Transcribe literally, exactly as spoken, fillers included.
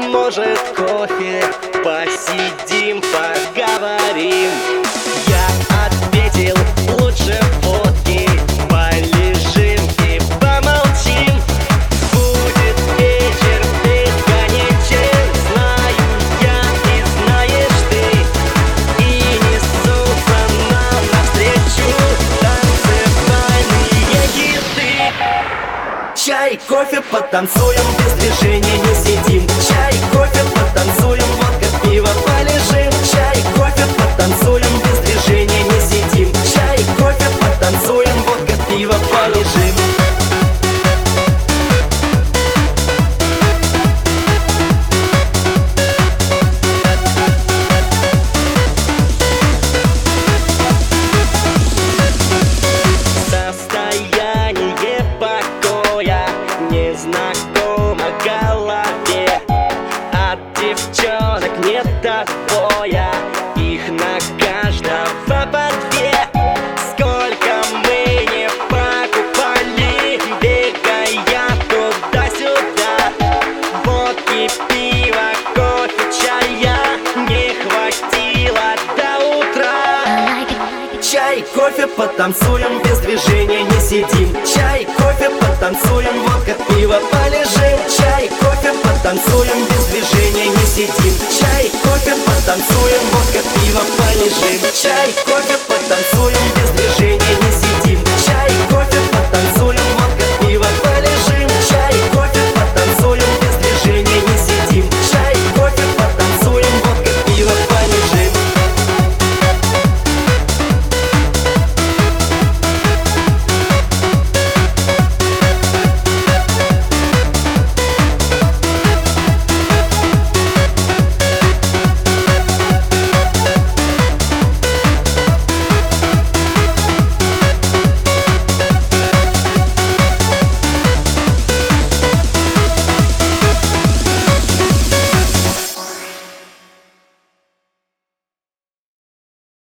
может, кофе, посидим, поговорим? Я ответил: лучше водки, полежим и помолчим. Будет вечер бесконечен, знаю я и знаешь ты, и несутся нам навстречу танцевальные хиты. Чай, кофе, потанцуем, без движения не сидим. Чай, кофе, потанцуем, водка, пиво, полежим. Чай, кофе, потанцуем, без движения не сидим. Чай, кофе, потанцуем, водка, пиво, полежим. Состояние покоя незнакомо голове. От девчонок нет отбоя, их на каждого по две. Сколько мы не покупали, бегая туда-сюда, водки, пива, кофе, чая не хватило до утра. Чай, кофе, потанцуем, без движения не сидим. Чай, кофе, потанцуем, водка, пиво, полежим. Чай, кофе, потанцуем, без движения не сидим. Чай, кофе, потанцуем, водка, пиво, полежим. Чай, кофе, потанцуем.